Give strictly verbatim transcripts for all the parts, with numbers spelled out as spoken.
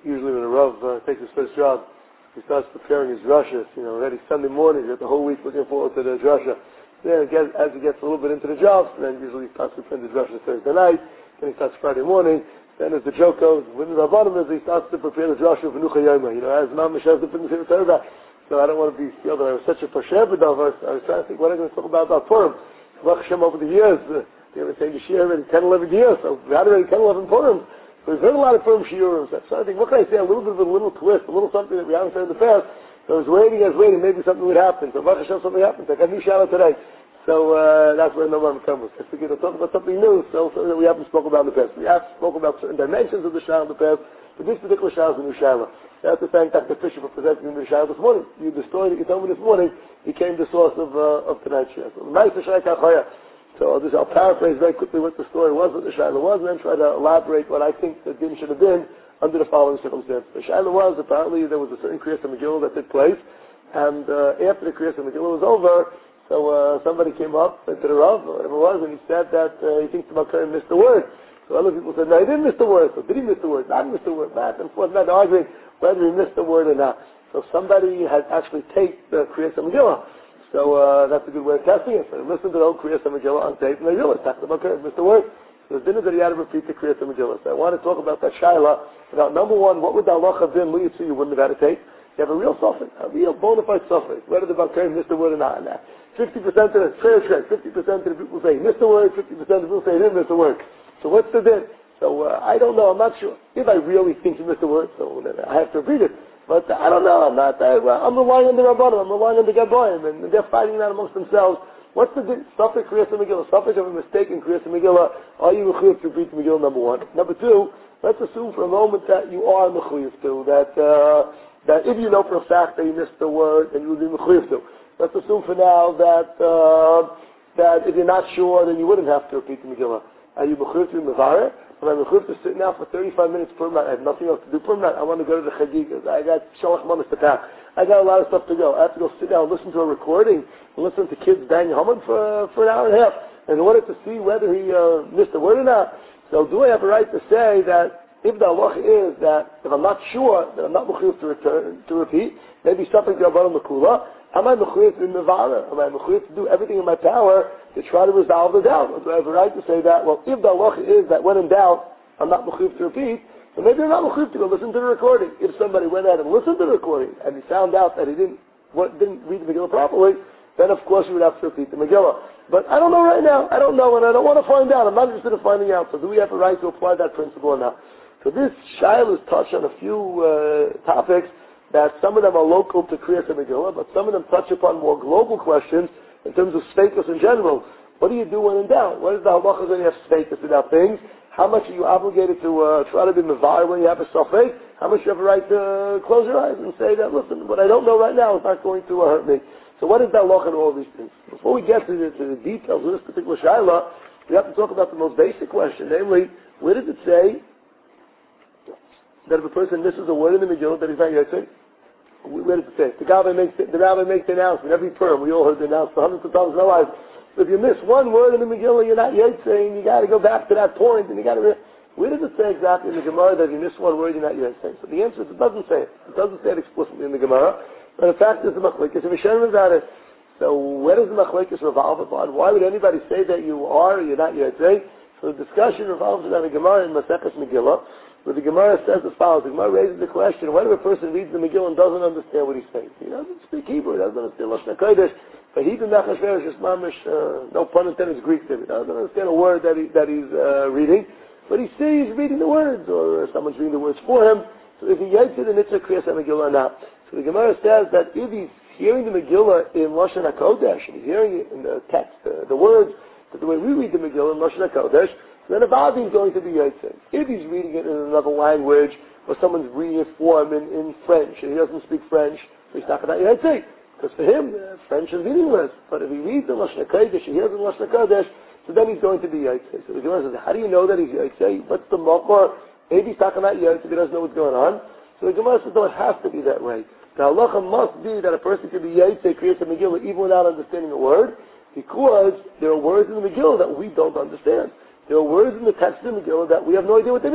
usually when a Rav uh, takes his first job, he starts preparing his drashas, you know, already Sunday morning, you got the whole week looking forward to the drasha. Then again, as he gets a little bit into the job, then usually he starts preparing the drasha Thursday night, then he starts Friday morning, then as the joke goes, when the Rabbanim is, he starts to prepare the drasha for Nucha Yoma, you know, as Mamash has the Pindus Torah. So I don't want to be feel that I was such a Pasher B'davar, I was trying to think, what am I going to talk about about Purim? Baruch Hashem over the years, uh, they were saying the Shir already ten, eleven years, so we had already ten, eleven Purim. So we've heard a lot of Purim Shiurim. So I think, what can I say? A little bit of a little twist, a little something that we haven't said in the past. So I was waiting, I was waiting, maybe something would happen. So Baruch Hashem, something happened. I got a new shout out today. So uh, that's where Noam comes. I figured to talk about something new, so, so that we haven't spoken about in the past. We have spoken about certain dimensions of the shout in the past, but this particular shout is a new shout. I have to thank Doctor Fisher for presenting me the shout this morning. You, the story that you told me this morning became the source of uh, of tonight's shout. So, So I'll, just, I'll paraphrase very quickly what the story was, what the Shaila was, and then try to elaborate what I think the din should have been under the following circumstances. The Shaila was, apparently there was a certain Kriyas HaMegillah that took place, and uh, after the Kriyas HaMegillah was over, so uh, somebody came up to the Rav, or whatever it was, and he said that uh, he thinks the Makar missed the word. So other people said, no, he didn't miss the word. So did he miss the word? Not miss the word. Back and forth, not arguing whether he missed the word or not. So somebody had actually taped the Kriyas HaMegillah. So uh, that's a good way of testing it. So listen to the old Kriyas HaMegillah on tape, and they realized that's the Makar, missed the word. So the dinner that he had to repeat the Kriyas HaMegillah. So I want to talk about that Shaila, about number one, what would the Allah have been, Lu Yitzu, you wouldn't have had to tape? You have a real suffering, a real bona fide suffering, whether the Makar missed the word or not. And fifty percent of the fair trade, fifty percent of the people say he missed the word, fifty percent of the people say he didn't miss the word. So what's the din? So uh, I don't know, I'm not sure. If I really think he missed the word, so then I have to repeat it. But uh, I don't know, I'm not, uh, I'm relying on the Rabbanim, I'm relying on the Gaboyim, and they're fighting that amongst themselves. What's the din? Suffix Kriyas HaMegillah, suffix of a mistake in Kriyas HaMegillah, are you mechuyev to repeat the Megillah, number one? Number two, let's assume for a moment that you are mechuyev to, that, uh, that if you know for a fact that you missed the word, then you would be mechuyev to. Let's assume for now that, uh, that if you're not sure, then you wouldn't have to repeat the Megillah. Are you mechuyev to Mevareh? Am I mechuyev to sit now for thirty-five minutes per night? I have nothing else to do per night. I want to go to the Chagigas. I got Shalach Manas to pack. I got a lot of stuff to go. I have to go sit down and listen to a recording and listen to kids bang Haman for, for an hour and a half in order to see whether he uh, missed a word or not. So do I have a right to say that if the halacha is that if I'm not sure that I'm not mechuyev to return, to repeat, maybe something to Rabbanan Makula, am I mechuyev to Nevada? Am I mechuyev to do everything in my power to try to resolve the doubt? Or do I have a right to say that, well, if the halacha is that when in doubt, I'm not mechuyev to repeat, then maybe I'm not mechuyev to go listen to the recording. If somebody went ahead and listened to the recording and he found out that he didn't what, didn't read the Megillah properly, then of course you would have to repeat the Megillah. But I don't know right now. I don't know, and I don't want to find out. I'm not interested in finding out. So do we have a right to apply that principle or not? So this Shaila has touched on a few uh, topics that some of them are local to Kriyas HaMegillah, but some of them touch upon more global questions in terms of status in general. What do you do when in doubt? What is the halachas when you have status about things? How much are you obligated to uh, try to be mevar when you have a suffix? How much do you have a right to uh, close your eyes and say that, listen, what I don't know right now is not going to uh, hurt me. So what is the halacha in all these things? Before we get to the, to the details of this particular Shaila, we have to talk about the most basic question, namely, where does it say that if a person misses a word in the Megillah that he's not Yotzei? Where does it say? The rabbi makes the, the rabbi makes the announcement every term. We all heard the announcement hundreds of times in our lives. So if you miss one word in the Megillah, you're not Yotzei, and you got to go back to that point, and you got to. Re- Where does it say exactly in the Gemara that if you miss one word, you're not Yotzei? So the answer is it doesn't say it. It doesn't say it explicitly in the Gemara. But in fact, there's a machlekes of Hashem about it. So where does the machlekes revolve upon? Why would anybody say that you are or you're not Yotzei? So the discussion revolves around the Gemara in Maseches Megillah, where the Gemara says as follows. The Gemara raises the question, what if a person reads the Megillah and doesn't understand what he's saying? He doesn't speak Hebrew, he doesn't understand Lashon HaKodesh. But he did not just mamish, uh, no pun intended, it's Greek to him. He doesn't understand a word that, he, that he's uh, reading. But he sees he's reading the words, or someone's reading the words for him. So if he Yotzei the Nitzah Kriyas HaMegillah or not. So the Gemara says that if he's hearing the Megillah in Lashon HaKodesh, and he's hearing it in the text, uh, the words, the way we read the Megillah in Lashon HaKodesh, then Avadi is going to be Yotzei. If he's reading it in another language, or someone's reading it for him in, in French, and he doesn't speak French, so he's not going to be Yotzei. Because for him, uh, French is meaningless. But if he reads in Lashon HaKodesh, he hears in Lashon HaKodesh, so then he's going to be Yotzei. So the Gemara says, how do you know that he's Yotzei? What's the makor? Maybe he's talking about Yotzei, he doesn't know what's going on. So the Gemara says, no, it has to be that way. The halacha must be that a person can be Yotzei, Kriyas HaMegillah, even without understanding a word, because there are words in the Megillah that we don't understand. There are words in the text of the Megillah that we have no idea what they mean.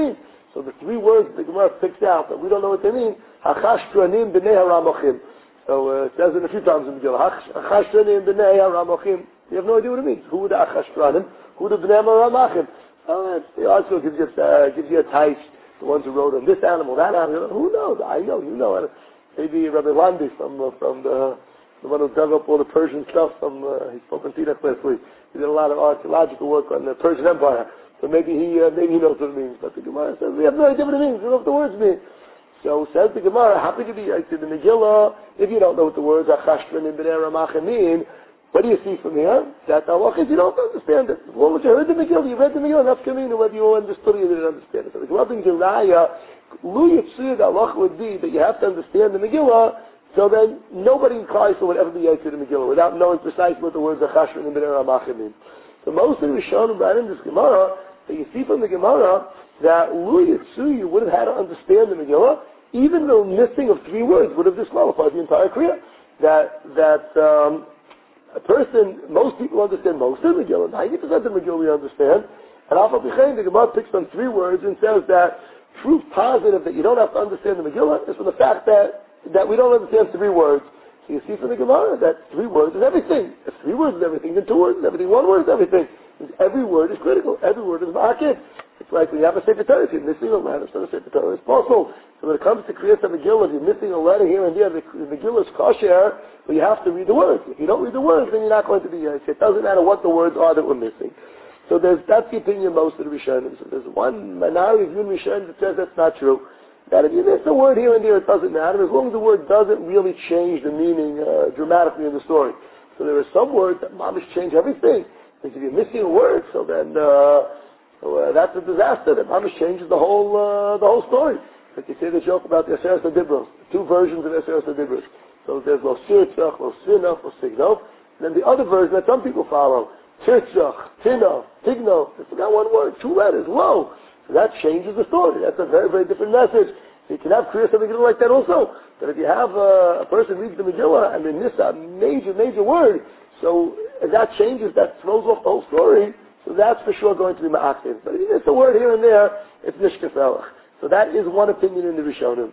So the three words the Gemara picks out that we don't know what they mean, Hachashtranim b'nei haramochim. So uh, it says it a few times in the Megillah, Hachashtranim b'nei haramochim. You have no idea what it means. Who are the Hachashtranim? Who are the b'nei haramachim? Oh, the article gives you, uh, gives you a taste. The ones who wrote on this animal, that animal. Who knows? I know, you know. Maybe Rabbi Landi from uh, from the the one who dug up all the Persian stuff from. Uh, he spoke on T N F last week. He did a lot of archaeological work on the Persian Empire. So maybe he uh, maybe he knows what it means. But the Gemara says we have no idea what it means. We don't know what the words mean. So says the Gemara, happy to be uh, to the Megillah. If you don't know what the words Achashvan and B'nei Ramachim mean, what do you see from here? That halachah is you don't understand it. As long as you heard the Megillah, you read the Megillah, enough coming, whether you understood it or you didn't understand it. So the Gemara brings a raya. Lu Yitzur, the halacha would be that you have to understand the Megillah, so then nobody in Klaisel would ever be able to the Megillah without knowing precisely what the words Achashvan and B'nei Ramachim mean. So most of the Rishonim right in this Gemara, that you see from the Gemara, that Lu Yitzur, you would have had to understand the Megillah, even though missing of three words would have disqualified the entire Kriya. That, that, um, a person, most people understand most of the Megillah, ninety percent of the Megillah we understand, and Alpha B'chein, the Gemara picks on three words and says that proof positive that you don't have to understand the Megillah is from the fact that, that we don't understand three words. So you see from the Gemara that three words is everything. If three words is everything, then two words is everything, one word is everything. Every word is critical, every word is ma'akid. It's like when you have a Sefer Torah, if you're missing a letter, it's not a Sefer Torah, it's possible. So when it comes to Kriyas HaMegillah, if you're missing a letter here and there, the, the Megillah is kosher, but you have to read the words. If you don't read the words, then you're not going to be Yaitse. It doesn't matter what the words are that we're missing. So there's, that's the opinion of most of the Rishonim. So there's one minority of Rishonim that says that's not true. That if you miss a word here and there, it doesn't matter, as long as the word doesn't really change the meaning uh, dramatically in the story. So there are some words that mamish change everything. Because if you're missing a word, so then uh, so, uh, that's a disaster. That mamish changes the whole uh, the whole story. Like you say the joke about the Aseret HaDibros, two versions of Aseret HaDibros. So there's Lo Sirtzach, Lo Sinov, Lo Signov. And then the other version that some people follow, Tirtzach, Tinov, Tignov. They forgot one word, two letters, whoa. So that changes the story. That's a very, very different message. So you can have Kriyas HaMegillah like that also. But if you have uh, a person reads the Megillah and they miss a major, major word, so that changes, that throws off the whole story. So that's for sure going to be ma'aktiv. But if you miss a word here and there, it's nishkafelach. So that is one opinion in the Rishonim.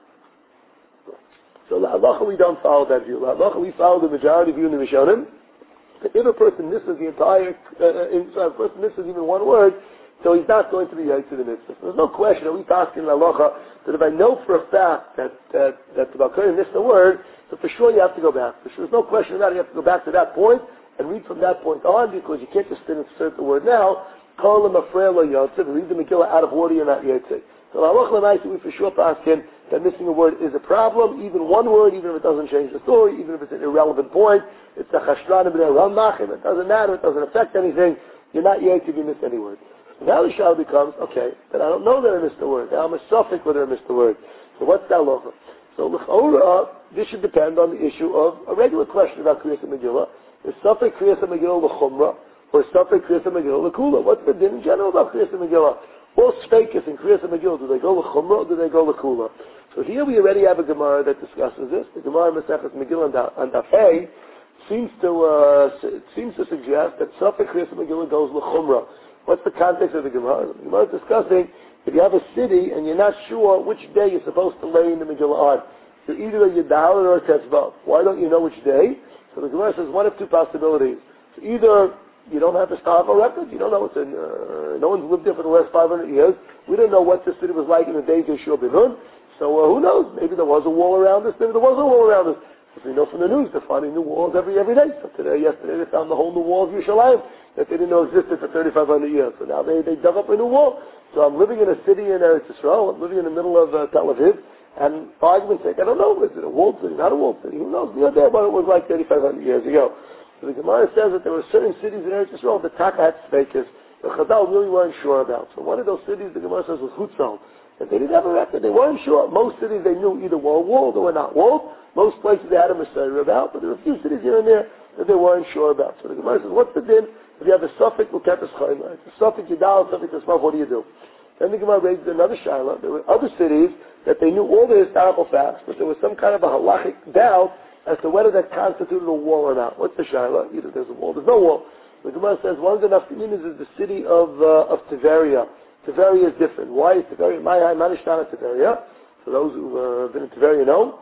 So la'alacha we don't follow that view. La'alacha we follow the majority view in the Rishonim. If a person misses the entire, uh, if a person misses even one word, so he's not going to be yaitz to the mitzvah. There's no question. Are we asking halacha that if I know for a fact that that, that the Balkari missed a word, so for sure you have to go back. For sure, there's no question about it. You have to go back to that point and read from that point on, because you can't just insert the word now. Call him a frail or yaitz, read the Megillah out of order, you're not yaitz. So halacha l'maisa, we for sure ask him that missing a word is a problem. Even one word, even if it doesn't change the story, even if it's an irrelevant point, it's a chashran b'nei ramachim. It doesn't matter. It doesn't affect anything. You're not yaitz if you miss any word. Now the shal becomes, okay, then I don't know that I missed the word. Now I'm a suffix whether I missed the word. So what's the halacha? So l'chora, this should depend on the issue of a regular question about Kriyas HaMegillah. Is suffix Kriyas HaMegillah l'chumra, or suffix Kriyas HaMegillah l'kula? What's the din in general about Kriyas HaMegillah? All speakers in Kriyas HaMegillah, do they go l'chumra or do they go l'kula? So here we already have a Gemara that discusses this. The Gemara in Maseches Megillah and Daf Hey seems to uh, seems to suggest that suffix Kriyas HaMegillah goes l'chumra. What's the context of the Gemara? The Gemara is discussing if you have a city and you're not sure which day you're supposed to lay in the Megillah on. So either a Yudal or a Tetzvav. Why don't you know which day? So the Gemara says one of two possibilities. So either you don't have historical records, you don't know what's in, uh, no one's lived there for the last five hundred years. We don't know what the city was like in the days of Yeshua ben Nun. So uh, who knows? Maybe there was a wall around us, maybe there wasn't a wall around us. As we know from the news, they're finding new walls every every day. So today, yesterday, they found the whole new wall of Yerushalayim that they didn't know existed for thirty-five hundred years. So now they, they dug up a new wall. So I'm living in a city in Eretz Yisrael. I'm living in the middle of uh, Tel Aviv. And for argument's sake, I don't know. Is it a walled city? Not a walled city. Who knows? You're there, but it was like thirty-five hundred years ago. So the Gemara says that there were certain cities in Eretz Yisrael that Taka had fakers. The Chazal really weren't sure about. So one of those cities, the Gemara says, was Hutzal. And they didn't have a record. They weren't sure. Most cities they knew either were walled or were not walled. Most places they had a Messiah about, but there were a few cities here and there that they weren't sure about. So the Gemara says, what's the din? If you have a suffix, we'll keep a chayma. It's a suffix Yidal, suffix Yismav, what do you do? Then the Gemara raises another shaila. There were other cities that they knew all the historical facts, but there was some kind of a halachic doubt as to whether that constituted a wall or not. What's the shaila? Either there's a wall, there's no wall. The Gemara says one of the nafkaminas is the city of uh, of Tiberia. Tiveria is different. Why is Tiveria? My Manishtana Tiveria. For those who've uh, been in Tiveria know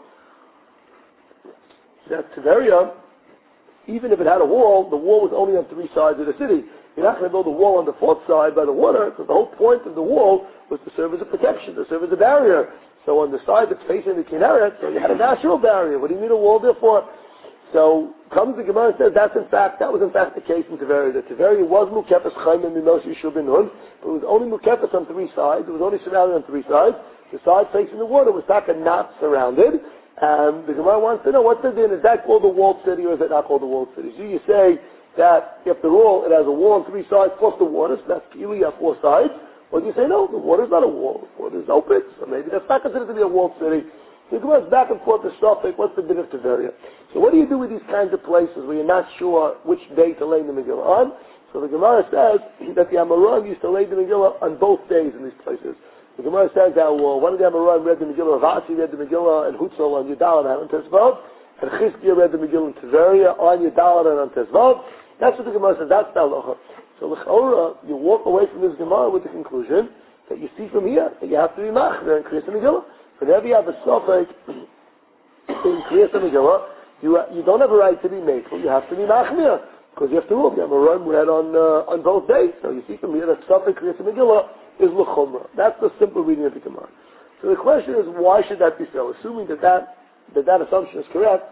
that Tiveria, even if it had a wall, the wall was only on three sides of the city. You're not going to build a wall on the fourth side by the water, because the whole point of the wall was to serve as a protection, to serve as a barrier. So on the side that's facing the Kinneret, so you had a natural barrier. What do you need a wall there for? So comes the Gemara and says that's in fact that was in fact the case in Tiveria. The Tiveria was mukefes chaim and mimos yishuv ben hun, but it was only mukefes on three sides. It was only surrounded on three sides. The side facing the water was taka not surrounded. And the Gemara wants to know what's the din. Is that called the walled city or is it not called the walled city? So you say that if the wall it has a wall on three sides plus the water, so that's you have four sides. Or do you say no, the water's not a wall. The water's open, so maybe that's not considered to be a walled city. So it goes back and forth to Suffolk, what's the din of Tiveria? So what do you do with these kinds of places where you're not sure which day to lay the Megillah on? So the Gemara says that the Amoraim used to lay the Megillah on both days in these places. The Gemara says that well, one of the Amoraim read the Megillah, Ravasi read the Megillah, and Hutzol on Yudal and on Tezvav, and Chizkiah read the Megillah in Tiveria on Yudal and on Tezvav. That's what the Gemara says, that's the halacha. So l'chaura, you walk away from this Gemara with the conclusion that you see from here that you have to be machmer and Kriyas Megillah. Whenever you have a suffix in Kriyas Megillah, you you don't have a right to be makel. You have to be machmir because you have to move. You have a run read on uh, on both days. So you see from here that suffix Kriyas Megillah is l'chumra. That's the simple reading of the Gemara. So the question is, why should that be so? Assuming that that that, that assumption is correct,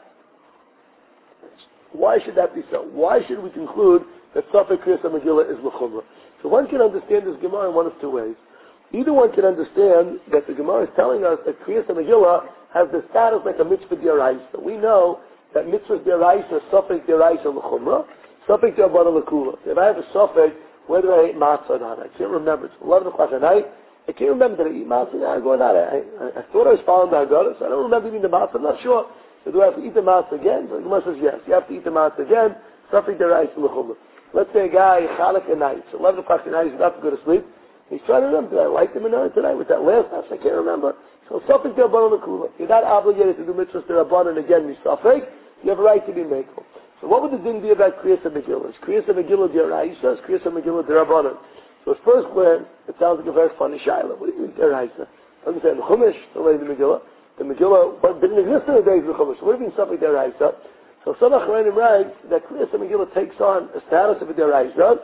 why should that be so? Why should we conclude that suffix Kriyas Megillah is l'chumra? So one can understand this Gemara in one of two ways. Either one can understand that the Gemara is telling us that Kriyas Megillah has the status like a mitzvah d'oraisa. We know that mitzvah d'oraisa, suffix d'oraisa l'chumra, suffix d'abana l'kula. If I have a suffix, whether I ate matzah or not, I can't remember. It's eleven o'clock at night. I can't remember that I eat matzah. Yeah, I go not. I, I, I thought I was following the Haggadah, so I don't remember eating the matzah. I'm not sure. So do I have to eat the matzah again? So the Gemara says yes. You have to eat the matzah again. Suffix d'oraisa l'chumra. Let's say a guy Chalak at night. It's eleven o'clock at night. He's about to go to sleep. He's trying to remember, did I like the menorah tonight with that last house? I can't remember. So suffix d'Rabbanan l'kula. You're not obligated to do mitzvahs d'Rabbanan again, suffix. You have a right to be makel. So what would the din be about Kriyas Megillah? Is Kriyas Megillah d'Oraisa? Is Kriyas Megillah d'Rabbanan? So at first glance, it sounds like a very funny shaila. What do you mean d'Oraisa? Doesn't say in the Chumash, the way the Megillah. The Megillah but didn't exist in the days of the Chumash. So what do you mean suffix d'Oraisa? So some Achronim writes that Kriyas Megillah takes on a status of a d'Oraisa,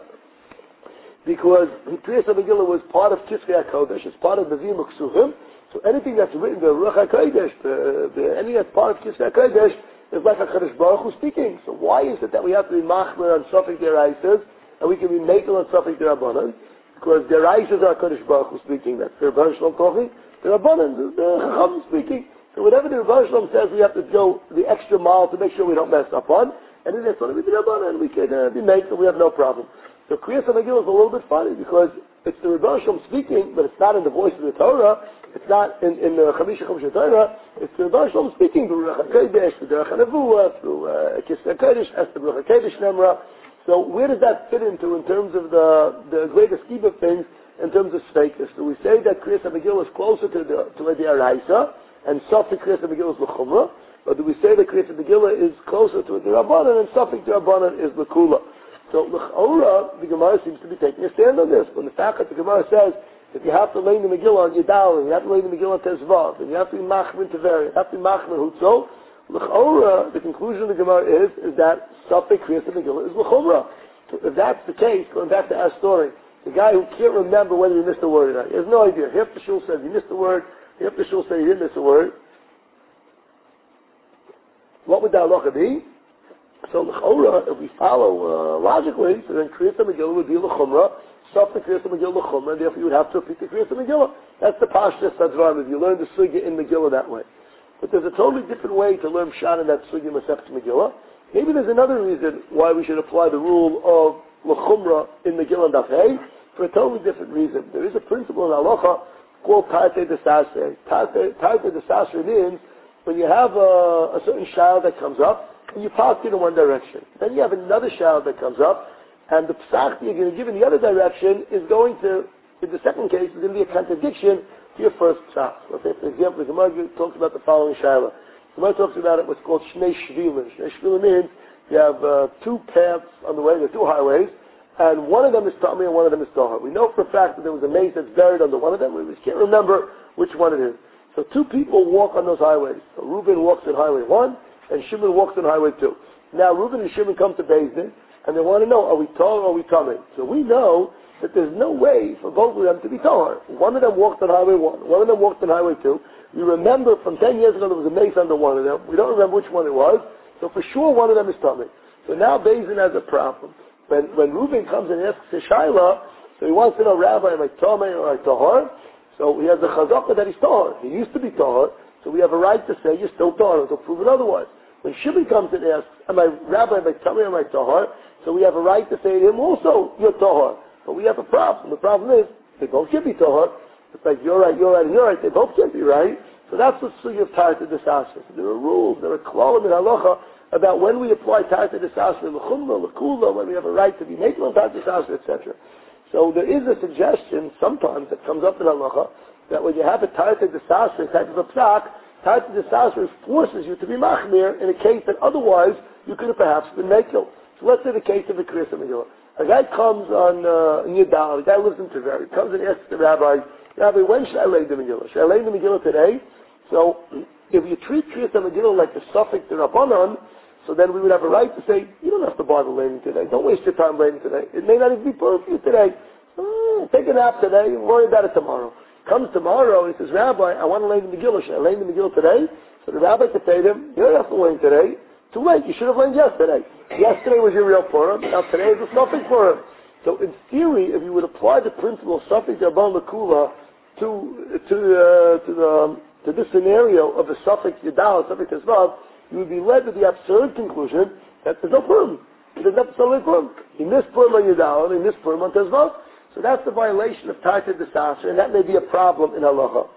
because Kriyas Megillah was part of Kiskei HaKodesh, it's part of the Vim Uksuvim, so anything that's written, the Ruach HaKodesh, the, the, anything that's part of Kiskei HaKodesh, is like HaKadosh Baruch Hu speaking. So why is it that we have to be machmer on suffix deraisas, and we can be makel on suffix derabanan? Because deraisas are HaKadosh Baruch Hu speaking, that's the Rebbeinu Shalom talking, derabanan is the Chacham speaking. So whatever the Rebbeinu Shalom says, we have to go the extra mile to make sure we don't mess up on, and then it's going to be derabanan, and we can uh, be makel, we have no problem. So Kriyas Megillah is a little bit funny because it's the Rebbeinu Shalom speaking, but it's not in the voice of the Torah. It's not in, in the Chamisha Chamisha Torah. It's the Rebbeinu Shalom speaking through Ruach HaKodesh, through Derech HaNevuah, through Kiskei HaKodesh, as the Ruach HaKodesh Nemra. So where does that fit into in terms of the the greater scheme of things, in terms of Sveikus? Do we say that Kriyas Megillah is closer to the to the Araisa, and Safik Kriyas Megillah is L'chumra? Or do we say that Kriyas Megillah is closer to the Rabbanan, and Safik Rabbanan is L'kula? So l'chaura, the Gemara seems to be taking a stand on this. When the fact that the Gemara says that you have to lay the Megillah on Yudal, and you have to lay the Megillah on Tezvav, and you have to be machmer in Tiveria, you have to be machmer Hutzol, l'chaura, the conclusion of the Gemara is is that Safek Kriyas Megillah is l'chumra. So if that's the case, going back to our story, the guy who can't remember whether he missed a word or not, he has no idea. Half the shul says he missed a word, half the shul says he didn't miss a word. What would the halacha be? So l'chaura, if we follow uh, logically, so then Kriyas Megillah would be l'chumra, Safek Kriyas Megillah l'chumra, and therefore you would have to repeat the Kriyas Megillah. That's the Pashtus Sadvarim, if you learn the sugya in Megillah that way. But there's a totally different way to learn Pshat in that sugya Masechet Megillah. Maybe there's another reason why we should apply the rule of l'chumra in Megillah and Daf Hey, for a totally different reason. There is a principle in halacha called Tartei Desasre. Tartei Desasre means when you have a, a certain child that comes up, and you pass it in one direction. Then you have another child that comes up, and the psach you're going to give in the other direction is going to, in the second case, is going to be a contradiction to your first psach. Let's say, for example, the Gemara talks about the following shaila. The Gemara talks about it, what's called Shnei Shvilin. Shnei Shvilin means you have uh, two paths on the way, there are two highways, and one of them is Tami and one of them is Tahar. We know for a fact that there was a mace that's buried under one of them. We just can't remember which one it is. So two people walk on those highways. So Reuben walks on highway one, and Shimon walks on highway two. Now Reuben and Shimon come to Beis Din, and they want to know, are we Tahar or are we Tami? So we know that there's no way for both of them to be Tahar. One of them walked on highway one, one of them walked on highway two. We remember from ten years ago there was a mace under one of them. We don't remember which one it was. So for sure one of them is Tami. So now Beis Din has a problem. When when Reuben comes and asks a Shaila, so he wants to know, Rabbi, am I Tami or am I Tahar? So he has a chazakah that he's Tahar. He used to be Tahar, so we have a right to say you're still Tahar until proven otherwise. When Shimon comes and asks, am I Rabbi, am I Tami or am I Tahar? So we have a right to say to him also, you're Tahar. But we have a problem. The problem is, they both should be Tahar. It's like, you're right, you're right, and you're right. They both can't be right. So that's the sugi of Tarta Desasra. So there are rules, there are klalim in halacha about when we apply Tarta Desasra, l'chumra, l'kula, when we have a right to be making on Tarta Desasra, et cetera. So there is a suggestion sometimes that comes up in halacha that when you have a Tarta Desasra type of a psak, Tarta Desasra forces you to be machmir in a case that otherwise you could have perhaps been makel. So let's say the case of the Kriyas Megillah. A guy comes on uh, Nidal, a guy lives in Tver, he comes and asks the rabbi, Rabbi, when should I lay the Megillah? Should I lay the Megillah today? So if you treat Kriyas Megillah like a suffix to Rabbanon, so then we would have a right to say, you don't have to bother laying today. Don't waste your time laying today. It may not even be perfect for you today. Mm, take a nap today and worry about it tomorrow. Comes tomorrow and he says, Rabbi, I want to lay the Megillah. Should I lay the Megillah today? So the rabbi could say to him, you don't have to lay today. Too late. You should have laid yesterday. Yesterday was your real Purim. Now today is a suffix Purim. So in theory, if you would apply the principle of suffix Rabban Lakula to to uh, to the um, to this scenario of a suffix Yadal, suffix Tezvav, you would be led to the absurd conclusion that there's no Purim. There's no Purim. He missed Purim on Yadal and he missed Purim on Tezvav. So that's the violation of Tarta Desasra, and that may be a problem in halacha.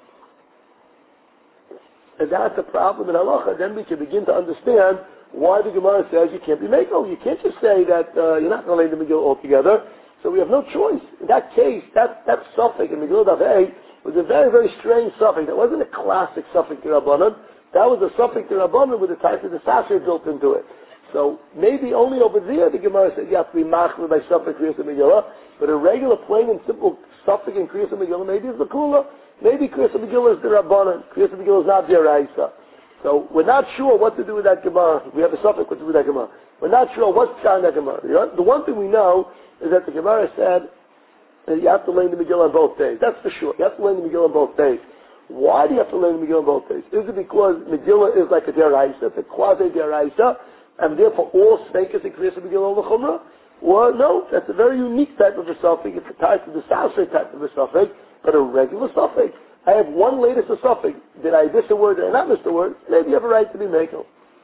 If that's a problem in halacha, then we can begin to understand why the Gemara says you can't be Mekel. You can't just say that uh, you're not going to lay the Megillah altogether. So we have no choice. In that case, that, that suffix in Megillah Daf Hey was a very, very strange suffix. That wasn't a classic suffix to Rabbanan. That was a suffix to Rabbanan with a type of the Sasha built into it. So maybe only over there the Gemara said you have to be machmir by suffix Kriyas Megillah, but a regular, plain and simple suffix in Kriyas Megillah maybe is the Kula. Maybe Kriyas Megillah is the Rabbanan. Kriyas Megillah is not the Araisa. So we're not sure what to do with that Gemara. We have a suffix what to do with that Gemara. We're not sure what's behind that Gemara. The one thing we know is that the Gemara said that you have to lay the Megillah on both days. That's for sure. You have to lay the Megillah on both days. Why do you have to lay the Megillah on both days? Is it because Megillah is like a Deraisa, it's a quasi-Deraisa, and therefore all Sveikas and Kriyas Megillah on the Chumrah? Well, no, that's a very unique type of a suffix. It's a type of the Sasre type of a suffix, but a regular suffix. I have one latest suffix. Did I miss a word? Did I not miss a word? Maybe you have a right to be Mekel.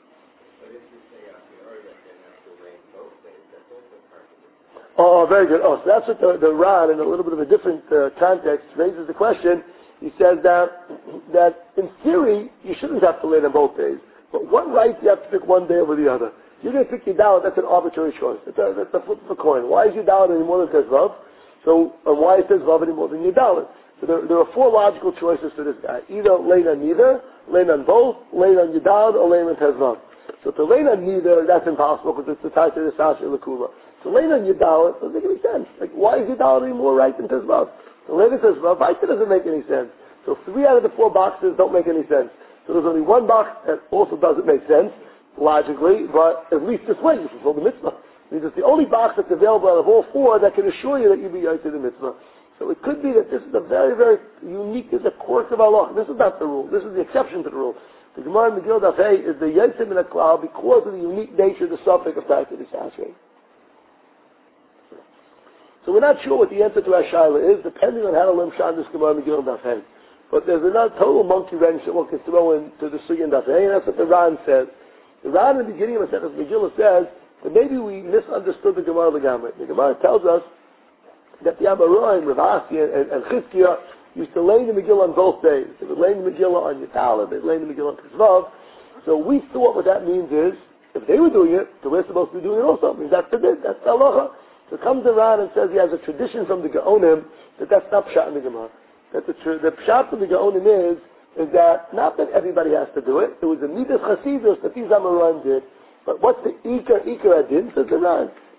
Oh, very good. Oh, so that's what the, the Ran, in a little bit of a different uh, context, raises the question. He says that that in theory you shouldn't have to lay them both days, but one right you have to pick one day over the other. You're going to pick your Dalit. That's an arbitrary choice. That's a, that's a flip of a coin. Why is your Dalit any more than Tezvav? So, and why is Tezvav any more than your Dalit? So there, there are four logical choices for this guy. Either lay on neither, lay on both, lay on your Dalit, or lay on Tezvav. So to lay on neither, that's impossible because it's the type of the Sasha Lakula. So lay on your Dalit doesn't make any sense. Like, why is your Dalit any more right than Tezvav? So lay on Tezvav, it doesn't make any sense. So three out of the four boxes don't make any sense. So there's only one box that also doesn't make sense, logically, but at least this way you fulfill the mitzvah. Because it's the only box that's available out of all four that can assure you that you'll be to the mitzvah. So it could be that this is a very, very unique, this is a quirk of Allah. This is not the rule. This is the exception to the rule. The Gemara in Megillah Daf Hey is the Yetzim in a cloud because of the unique nature of the suffix of Tarta Desasra. So we're not sure what the answer to our shaila is, depending on how to learn Shan this Gemara in Megillah Daf Hey. But there's another total monkey wrench that one can throw into the Sugi in Daf Hey, and that's what the Ran says. The Ran in the beginning of the sentence Megillah says that maybe we misunderstood the Gemara L'gamri. The Gemara tells us that the Amoraim, Rav Asi, and, and Chizkiah used to lay the Megillah on both days. They would lay the Megillah on Yitalah, they'd lay the Megillah on Tezvav. So we thought what that means is, if they were doing it, then we're supposed to be doing it also. Because that's the bit, that's the halacha. So comes the Ran and says he has a tradition from the Gaonim that that's not Pshat in the Gemara. That the, the Pshat of the Gaonim is, is that not that everybody has to do it. It was a Midas Chasidus that these Amoraim did. But what's the Ikar, Ikar Adin, says the Ran.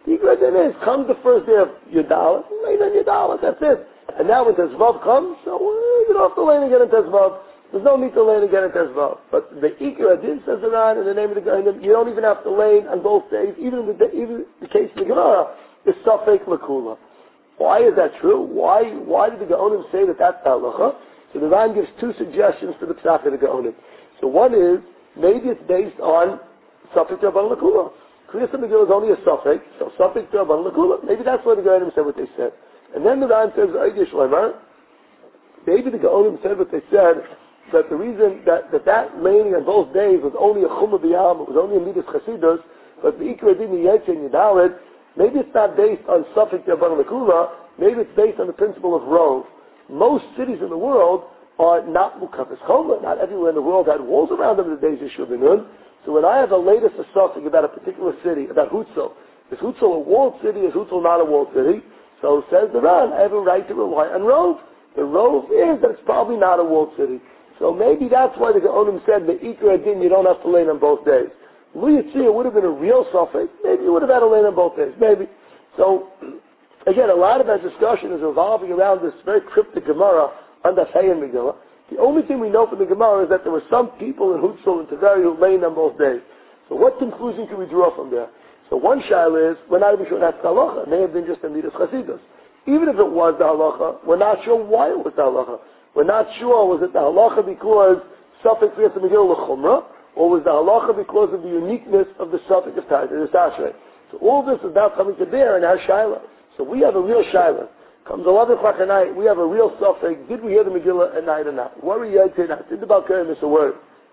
The Ikra Din is, comes the first day of Yudalit, lay on Yudalit, that's it. And now when Tezvav comes, so uh, you don't have to lay again in Tezvav. There's no need to lay again in Tezvav. But the Ikra Din says around in the name of the Gaonim, you don't even have to lay on both days, even in the, even the case of the Gemara, is Safek Lakula. Why is that true? Why why did the Gaonim say that that's the halacha? So the Ran gives two suggestions to the Psach of the Gaonim. So one is, maybe it's based on Safek Rabban Lakula. Kriyas Megillah is only a Safek, so Safek Rabban Lakula. Maybe that's why the Gaonim said what they said. And then the Ran says, maybe the Gaonim said what they said, that the reason that that, that laying on both days was only a Chumah B'Yam, it was only a Midas Chasidus, but the Ikra Din Yetz and Yadalit, maybe it's not based on Safek Rabban Lakula, maybe it's based on the principle of Rov. Most cities in the world are not Mukafis Choma. Not everywhere in the world had walls around them in the days of Yeshua ben Nun. So when I have a latest Safek about a particular city, about Hutzel, is Hutzel a walled city, is Hutzel not a walled city? So says the Ran, I have a right to rely on Rov. The Rov is that it's probably not a walled city. So maybe that's why the Gaonim said, the Ikra Din, you don't have to lay on both days. Lu Yitzir would have been a real Safek. Maybe you would have had to lay on both days. Maybe. So, again, a lot of that discussion is revolving around this very cryptic Gemara on the Chayin Megillah. The only thing we know from the Gemara is that there were some people in Hutzel and Taveri who lay on both days. So what conclusion can we draw from there? So one shaila is, we're not even sure that's the halacha. It may have been just a Midas Chasidus. Even if it was the halacha, we're not sure why it was the halacha. We're not sure, was it the halacha because Safek Kriyas Megillah l'chumra, or was the halacha because of the uniqueness of the Safek of Taita, the Tashrei? So all this is now coming to bear in our shaila. So we have a real shaila. Comes eleven o'clock at night, we have a real Safek. Did we hear the Megillah at night or not? What were you saying? Did the Balkari miss a word?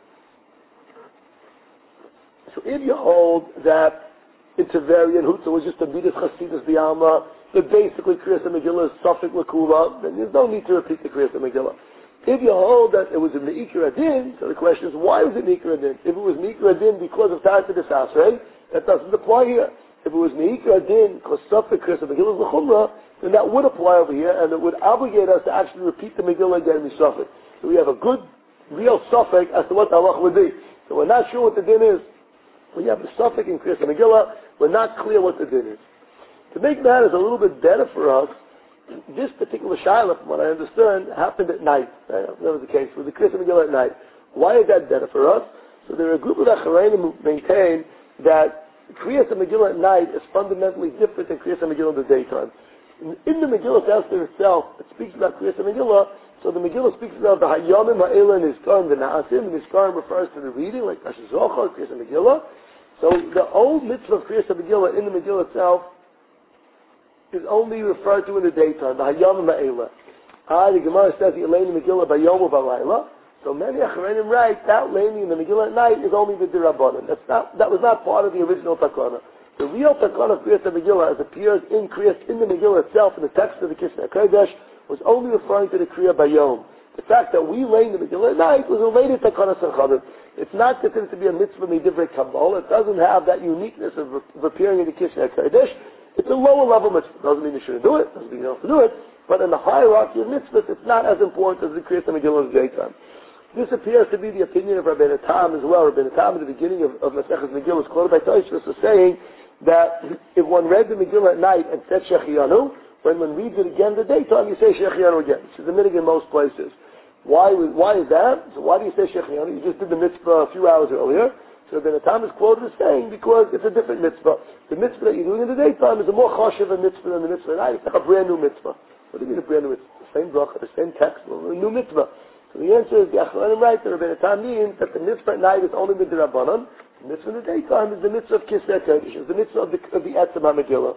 So if you hold that in Taveri and Hutzel was just a Midas Chasidus B'Alma, that basically Kriyas Megillah is Safek L'Kula, then there's no need to repeat the Kriyas Megillah. If you hold that it was in the Ikra Din, so the question is, why was it in Ikra Din? If it was in Ikra Din because of Ta'at Desasrei, that doesn't apply here. If it was in Ikra Din because Safek Kriyas Megillah is L'Chumra, then that would apply over here, and it would obligate us to actually repeat the Megillah again in Safek. So we have a good, real Safek as to what the halach would be. So we're not sure what the Din is. We have the Safek in Kriyas Megillah, we're not clear what the Din is. To make matters a little bit better for us, this particular Shiloh, from what I understand, happened at night. Right? That was the case with the Kriyas Megillah at night. Why is that better for us? So there are a group of Achareinim who maintain that Kriyas Megillah at night is fundamentally different than Kriyas Megillah in the daytime. In, in the Megillah itself, it speaks about Kriyas Megillah. So the Megillah speaks about the Hayamim, Ha'ela, and Nizkarim, the Na'asim, and Nizkarim refers to the reading, like Rosh Zochar, Kriyas Megillah. So the old mitzvah of Kriyas Megillah in the Megillah itself is only referred to in the daytime, the Hayam Ma'ela. Ah, the Gemara says the Elaine Megillah by Yom Balayla. So many Acharenim write that laying in the Megillah at night is only the Dirabanan. That's not, that was not part of the original Takana. The real Takana of Kriyas Megillah, as appears in Kriyas, in the Megillah itself, in the text of the Kishneh Kodesh, was only referring to the Kriya Bayom. The fact that we lay in the Megillah at night was related to Takana Sanchadim. It's not considered to be a mitzvah midivrei Kabbalah. It doesn't have that uniqueness of, of appearing in the Kishneh Kodesh. It's a lower level mitzvah. Doesn't mean you shouldn't do it. Doesn't mean you don't have to do it. But in the hierarchy of mitzvahs, it's not as important as the Kriyas Megillah in the daytime. This appears to be the opinion of Rabbeinu Tam as well. Rabbeinu Tam at the beginning of, of Maseches Megillah is quoted by Tosfos as saying that if one read the Megillah at night and said Shechianu, when one reads it again in the daytime, you say Shechianu again. Which is the minhag in most places. Why, why is that? So why do you say Shechianu? You just did the mitzvah a few hours earlier. So then the time is quoted as saying, because it's a different mitzvah. The mitzvah that you're doing in the daytime is a more choshev mitzvah than the mitzvah at night. It's like a brand new mitzvah. What do you mean a brand new mitzvah? The same bracha, the same text, a new mitzvah. So the answer is, the Acharonim write that Rabbeinu Tam means that the mitzvah at night is only the Rabbanon. The mitzvah in the daytime is the mitzvah of Kisneh Kodesh, is the mitzvah of the, of the Etzem HaMegillah.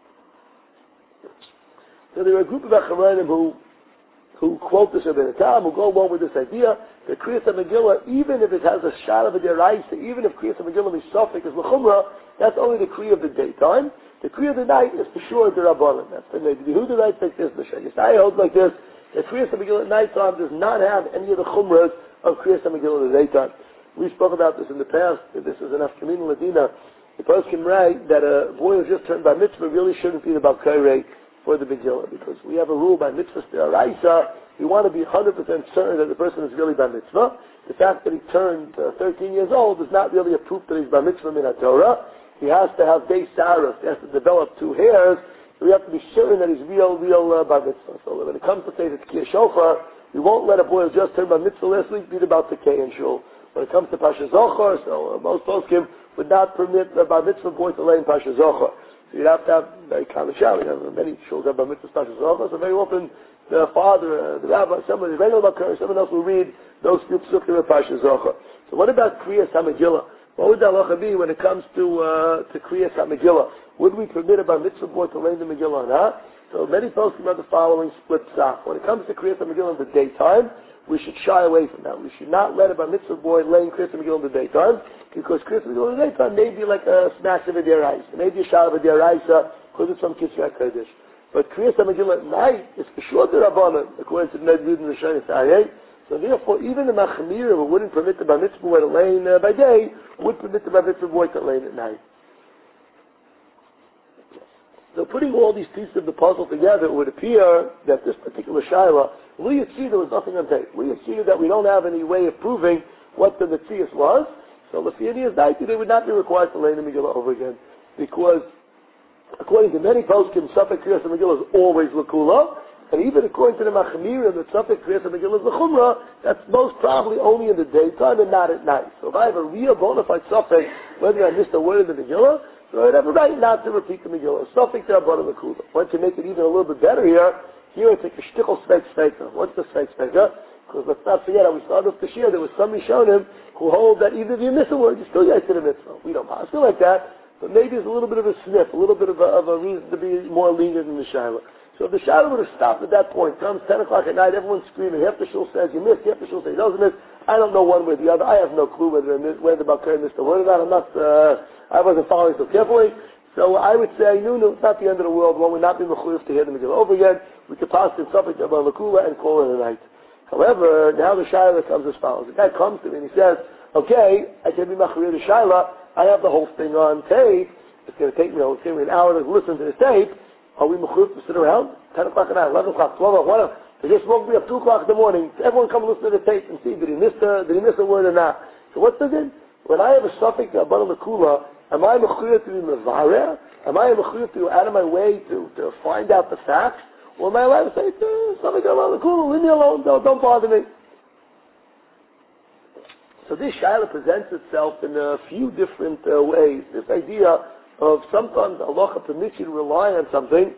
So there are a group of Acharonim who who quote this Rabbeinu Tam, who go along with this idea that Kriyas Megillah, even if it has a shot of a deraisa, even if Kriyas Megillah is Safek, is l'chumra, that's only the Kriya of the daytime. The Kriya of the night is for sure the Rabbanan. That's the Neiv. The Yehuda writes like this, the Shagisai holds like this, that Kriyas Megillah at night time does not have any of the chumras of Kriyas Megillah in the daytime. We spoke about this in the past, that this is an Afkamin Ladina. The post can write that a boy who just turned by mitzvah really shouldn't be the Balkairei for the Megillah, because we have a rule by mitzvah deraisa. We want to be one hundred percent certain that the person is really by mitzvah. The fact that he turned uh, thirteen years old is not really a proof that he's by mitzvah min Torah. he has to have day saras, he has to develop two hairs, so we have to be sure that he's real, real uh, bar mitzvah. So when it comes to say the Tkiyah Shofar, we won't let a boy who just turned bar mitzvah last week beat about the K and shul. When it comes to Pasha Zochar, so uh, most poskim would not permit a bar mitzvah boy to lay in Pasha Zochar. So you'd have to have very common shal. You know, many shuls have bar mitzvah Pasha Zochar, so very often the father, uh, the rabbi, somebody, the regular bakar, someone else will read those few psukim of Pasha Zochar. So what about Kriyas HaMegillah? What would the halacha be when it comes to uh, to Kriyas HaMegillah? Would we permit a bar mitzvah boy to learn the Megillah or not? So many folks have the following split psak. When it comes to Kriyas HaMegillah in the daytime, we should shy away from that. We should not let a bar mitzvah boy learn Kriyas HaMegillah in the daytime, because Kriyas HaMegillah in the daytime may be like a smash of a deraisa, maybe a shal of a deraisa, because it's from Kisra Kodesh. But Kriyas HaMegillah at night is for sure the Rabbanan, according to the Ned Yud and the Shani Tzayeh. So therefore, even the Machmir, who wouldn't permit the bar mitzvah boy to lane uh, by day, would permit the bar mitzvah boy to lane at night. So putting all these pieces of the puzzle together, it would appear that this particular shaila, we see there was nothing on tape. We see that we don't have any way of proving what the Metzias was. So the Fianias Daiti, they would not be required to lane the Megillah over again, because according to many poskim, Safek Kriyas HaMegillah is always Lakula. And even according to the Machmir, the Safek Kriyas HaMegillah is the Chumrah, that's most probably only in the daytime and not at night. So if I have a real bona fide Safek, whether I missed a word in the Megillah, so I'd have a right not to repeat the Megillah. Safek there bottom the Kula. Once you make it even a little bit better here, here it's like a shtickle Sveik Sveika. What's the Sveik Sveika? Because let's not forget, how we started off this year, there was some Rishonim who hold that even if you miss a word, you still get to the mitzvah. We don't pass it like that, but maybe it's a little bit of a sniff, a little bit of a, of a reason to be more lenient in the Shaila. So if the shadow would have stopped at that point, comes ten o'clock at night, everyone's screaming, half the shul says you missed, half the shul says he doesn't miss. I don't know one way or the other. I have no clue whether, whether the Bakar missed a word or not. I'm not, uh, I wasn't following so carefully. So I would say, no, no, it's not the end of the world. One would not be mechuyif to hear the Megillah over again. We could pass in something about Lakula and call it a night. However, now the shaila comes as follows. The guy comes to me and he says, okay, I can be machrir the shaila. I have the whole thing on tape. It's going to take me, you know, it's going to be an hour to listen to this tape. Are we mechuyif to sit around? ten o'clock at night, eleven o'clock, twelve o'clock, one o'clock. They just woke me up two o'clock in the morning. Everyone come listen to the tape and see, did he miss the, did he miss a word or not? So what's the din? When I have a suffix, a bottle of kula, am I mechuyif to be mevarer? Am I mechuyif to go out of my way to, to find out the facts? Or am I allowed to say, something about the kula, leave me alone, don't, don't bother me? So this shaila presents itself in a few different uh, ways. This idea of sometimes Allah permits you to rely on something,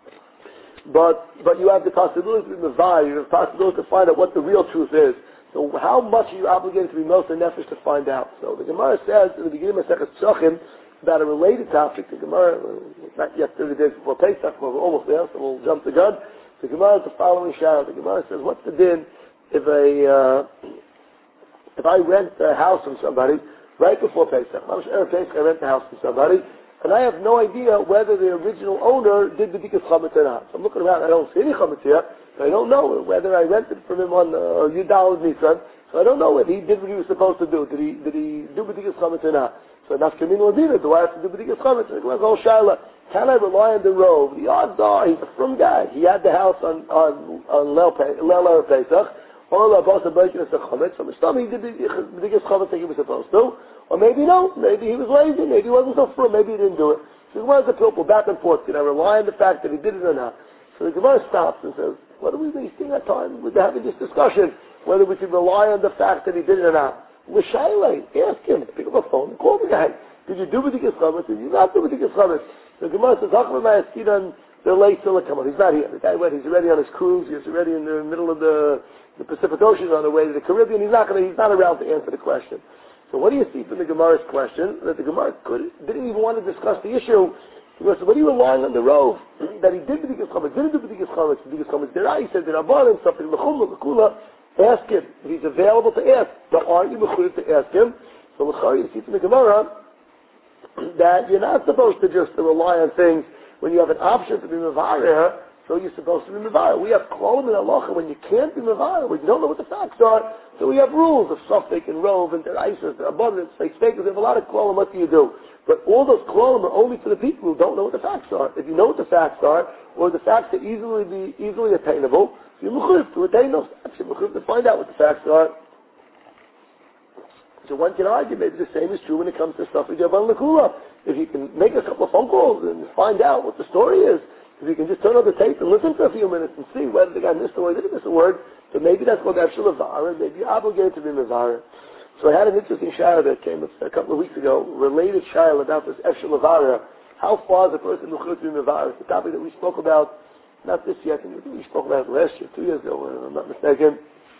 but but you have the possibility to be mavai, you have the possibility to find out what the real truth is. So how much are you obligated to be most nefesh to find out? So the Gemara says in the beginning of Masechet Psachim about a related topic. The Gemara, not yet thirty days before Pesach, but we're almost there, so we'll jump the gun. The Gemara is the following shadow. The Gemara says, what's the din if a uh, if I rent a house from somebody right before Pesach? I rent a house from somebody, and I have no idea whether the original owner did the B'dikas Chametz or not. So I'm looking around, I don't see any Chametz here, so I don't know whether I rented from him on uh, Yudal Nisan, so I don't know whether he did what he was supposed to do. Did he did he do B'dikas Chametz or not? So Nafkamin Ladina, do I have to do B'dikas Chametz? Oh, Shaila, can I rely on the rove? The odds are, he's a frum guy. He had the house on on, on Leil Pesach, or La Bosa B'dikas Chametz, so he did the B'dikas Chametz like he was supposed to. Or maybe no, maybe he was lazy, maybe he wasn't so frum, maybe he didn't do it. So the Gemara is a pilpul, back and forth. Can I rely on the fact that he did it or not? So the Gemara stops and says, what are we wasting our time with having this discussion, whether we can rely on the fact that he did it or not? L'shailei, ask him, pick up a phone and call the guy. Did you do B'dikas Chametz? Did you not do B'dikas Chametz? The Gemara says, the late come on, he's not here. The guy went, he's already on his cruise, he's already in the middle of the, the Pacific Ocean on the way to the Caribbean, he's not gonna, he's not around to answer the question. So what do you see from the Gemara's question? That the Gemara could, didn't even want to discuss the issue. Because when he was relying on the rove, that he did B'dikas Chametz, didn't do B'dikas Chametz, B'dikas Chametz, Derai, he said, the Rabbanan, something, L'chumla, L'kula, ask him. If he's available to ask, but aren't you mechuyev to ask him? So L'chari, you see from the Gemara, that you're not supposed to just to rely on things when you have an option to be mevarer, so you're supposed to be mevarer. We have klolim in halacha when you can't be mevarer, when you don't know what the facts are, so we have rules of sofek and rove and deraisa, abundance, fake fakers. We have a lot of klolim. What do you do? But all those klolim are only for the people who don't know what the facts are. If you know what the facts are, or the facts are easily be easily attainable, you're mechuyev to attain those facts. You're mechuyev to find out what the facts are. So one can argue maybe the same is true when it comes to stuff with Yavan Lakula. if you can make a couple of phone calls and find out what the story is, if you can just turn on the tape and listen for a few minutes and see whether the guy missed a word, didn't miss a word, then maybe that's called Efshel Avara, maybe you're obligated to be Mavara. So I had an interesting shayla that came a couple of weeks ago, related shayla about this Efshel Avara. How far is a person Mechut to be Mavara? It's the topic that we spoke about, not this year, I think we spoke about it last year, two years ago, if I'm not mistaken.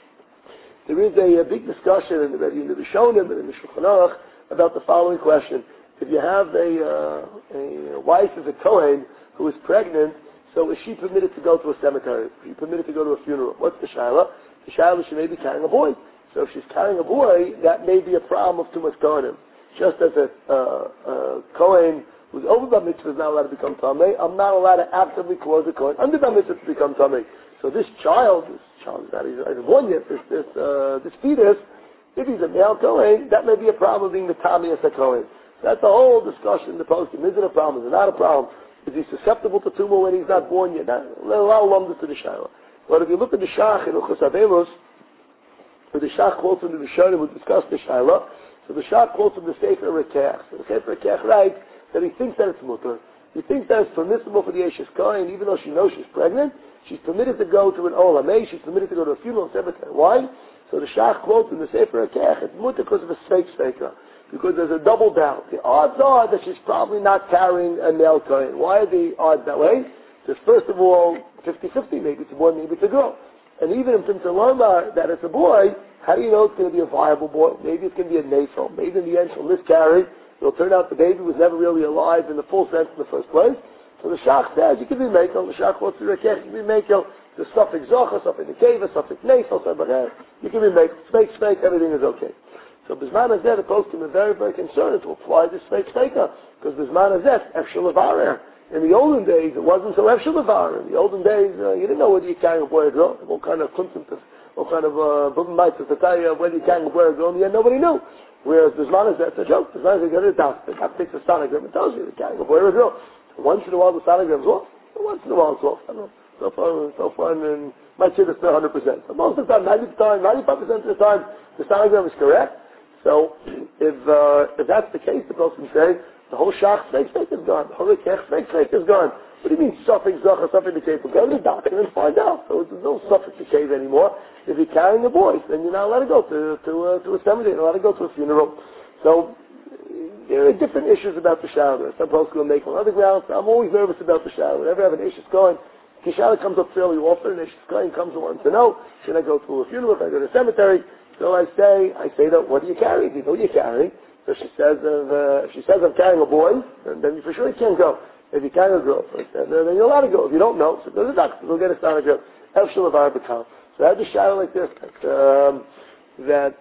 There is a, a big discussion in the in the Rishonim and in the Shulchan Aruch about the following question. If you have a, uh, a wife of a Kohen who is pregnant, so is she permitted to go to a cemetery? Is she permitted to go to a funeral? What's the shayla? The shayla is she may be carrying a boy. So if she's carrying a boy, that may be a problem of too much Kohanim. Just as a, uh, a Kohen who's over bar mitzvah is not allowed to become tamei, I'm not allowed to actively cause a Kohen under bar mitzvah to become tamei. So this child, this child is not even born yet, this, this, uh, this fetus, if he's a male Kohen, that may be a problem being the tamei as a Kohen. That's a whole discussion in the posting. Is it a problem? Is it not a problem? Is he susceptible to tumor when he's not born yet? Not, allow lumdus to the shayla. But if you look at the Shach in Uchos Avelos, where the Shach quotes from the Rishonim who discussed the shayla, so the Shach quotes from the Sefer Rekech. So the Sefer Rekech writes that he thinks that it's mutter. He thinks that it's permissible for the Eshes Kohen, even though she knows she's pregnant, she's permitted to go to an Olamei, she's permitted to go to a funeral cemetery. Why? So the Shach quotes in the Sefer Rekech, it's mutter because of a sveik sveika. Because there's a double doubt. The odds are that she's probably not carrying a male Kohen. Why are the odds that way? Because first of all, fifty-fifty, maybe it's a boy, maybe it's a girl. And even if it's a lomar that it's a boy, how do you know it's going to be a viable boy? Maybe it's going to be a nafel. Maybe in the end she'll miscarry. It'll turn out the baby was never really alive in the full sense in the first place. So the Shach says you can be mekel. The Shach wants to rekech. You can be mekel. The suffix zocha, suffix nekeva, suffix nafel, suffix you can be mekel. Spake, spake, everything is okay. So Bisman Hazeh, the poskim are very, very concerned to apply this fake staker, because Bisman Hazeh, Efshel Avarer. In the olden days, it wasn't so Efshel Avarer. In the olden days, uh, you didn't know whether you're carrying a boy or girl. What kind of kuntum, what kind of bubben mites to tell you whether you're carrying a boy or girl, and yet nobody knew. Whereas Bisman Hazeh, it's a joke. Bisman Hazeh, you go to the doctor, the doctor takes a sonogram and tells you you're carrying a boy or a girl. Once in a while, the sonogram's off. Once in a while, it's off. I don't know. So far, so far, and my kid is still one hundred percent. So most of the time, ninety percent of the time, ninety-five percent of the time, the sonogram is correct. So, if uh, if that's the case, the person can say, the whole Shach snake snake is gone. The whole Rekech snake snake is gone. What do you mean, suffix zocha, suffix decay? Go to the doctor and find out. So there's no suffix decay anymore. If you're carrying a boy, then you're not allowed to go to, to, uh, to a cemetery. You're not allowed to go to a funeral. So, there are different issues about the shower. Some folks will make on other grounds. I'm always nervous about the shower. Whenever I have an issue going, Kishara comes up fairly often, and she's going, comes and wants to know, should I go to a funeral, if I go to a cemetery? So I say, I say that, what do you carry? Do you know what you're carrying? So she says, uh, if she says I'm carrying a boy, then, then for sure you can't go. If you're carrying a girl, then, then you're allowed to go. If you don't know, so go to the doctor, go get a sonogram. Efshel Avar B'Kal. So I had a shadow like this, that, um, that,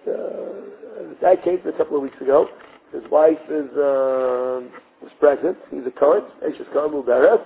uh, that came a couple of weeks ago. His wife is, uh, was pregnant. He's a Kohen, Eshes Kohen Mubarak.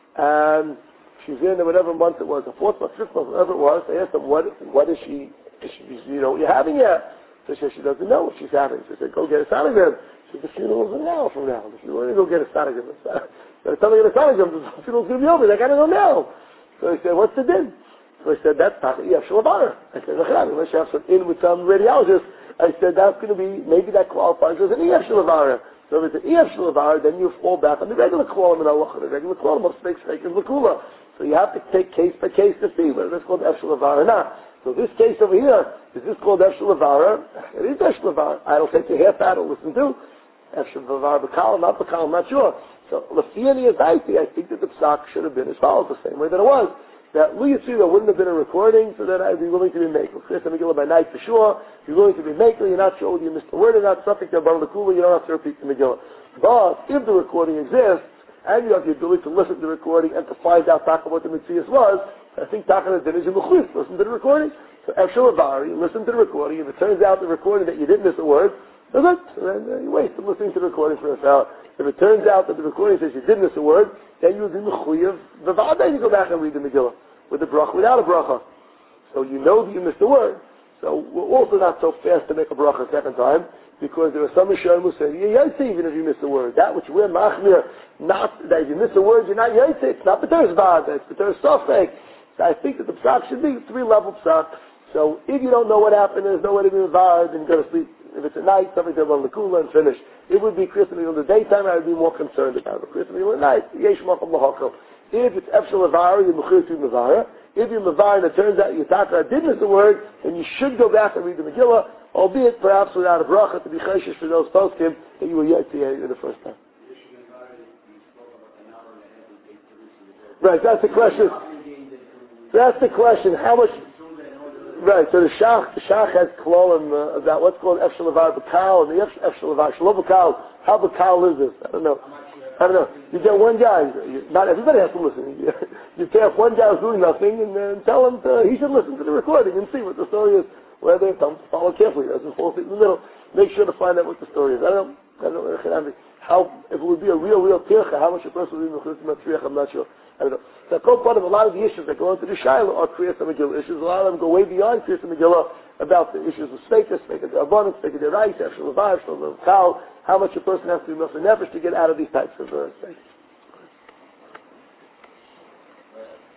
And she's in whatever month it was, the fourth month, fifth month, whatever it was. I asked them, what, what is she, is she, you know what you're having yet? So she said she doesn't know what she's having. So I said, go get a sonogram. She said, the funeral's an hour from now. If you want to go get a sonogram, by the time I get a sonogram, the funeral's going to be over. I got to know now. So he said, what's the din? So I said, that's not the Efshel Avar. I said, unless you have some in with some radiologist, I said, that's going to be, maybe that qualifies as an Efshel Avar. So if it's an Efshel Avar, then you fall back on the regular quorum in Allah, the regular quorum of Spek Spek and Lakula. So you have to take case by case to see whether it's called Efshel Avar or not. So this case over here, is this called Efshel Avar? It is Efshel Avar. I'll take a half out and listen to. Efshel Avar B'Kal, not B'Kal, I'm not sure. So, Lafiyani Azaiti, I think that the psak should have been as follows, the same way that it was. That Lu Yitzira wouldn't have been a recording, so that I'd be willing to be makel. Chris and Megillah by night for sure. You're willing to be makel, you're not sure whether you missed a word or not, something to Bar Lakula, you don't have to repeat the Megillah. But, if the recording exists, and you have the ability to listen to the recording and to find out Taka what the Mitzvah was, I think Taka the Din is in the Chuyf. Listen to the recording. So Efshel Avar, you listen to the recording. If it turns out the recording that you didn't miss a word, so good. So then uh, you wasted listening to the recording for a hour. If it turns out that the recording says you did miss a word, then you would be Mechuyev V'va'adai to go back and read the Megillah with a bracha, without a bracha. So you know that you missed a word. So we're also not so fast to make a bracha a second time, because there are some Rishonim who say, you're Yaitse even if you miss a word. That which we're Machmir, not that if you miss a word, you're not Yaitse. It's not B'ter's Va'ad, it's B'ter's Sofek. So I think that the psak should be three-level psak. So if you don't know what happened, there's no way to be Va'ad, then you go to sleep. if it's at night, something to run the kula and finish. It would be Kriyas in the daytime, I would be more concerned about it. Kriyas in the night, yesh makom lahakol. If it's efshel avara, you're mechir to mavara. If you're mavara and it turns out your taka did miss a word, then you should go back and read the Megillah, albeit perhaps without a bracha to be cheshish for those poskim that you were yet to hear the first time. Right, that's the question. That's the question. How much? Right. So the shach, the shach has klolim uh, about what's called efshel avar b'kal, and the efshel avar shelo b'kal. How b'kal is this? I don't know. I don't know. You get one guy. You, not everybody has to listen. You, you take one guy who's doing nothing, and uh, tell him to, he should listen to the recording and see what the story is. Whether it comes, follow carefully. Doesn't fall asleep in the middle. Make sure to find out what the story is. I don't know. I don't know. How if it would be a real, real tircha, how much a person would be mechutz matzriach? I'm not sure. I don't know. So I call part of a lot of the issues that go into the Shiloh are Kriyas HaMegillah issues. A lot of them go way beyond Kriyas HaMegillah about the issues of Sveikas, Sveikas D'Arbanan, Sveikas D'Oraisa, Efshel Levar, Efshel Kal, how much a person has to be Moshe Nefesh to get out of these types of uh, things.